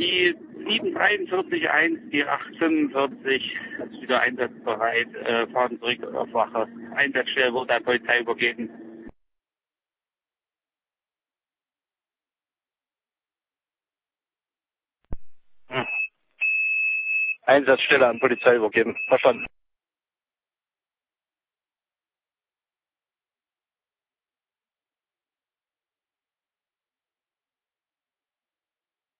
Die 743-1, die 845 ist wieder einsatzbereit, fahren zurück auf Wache. Einsatzstelle wurde der Polizei übergeben. Einsatzstelle an Polizei übergeben. Verstanden.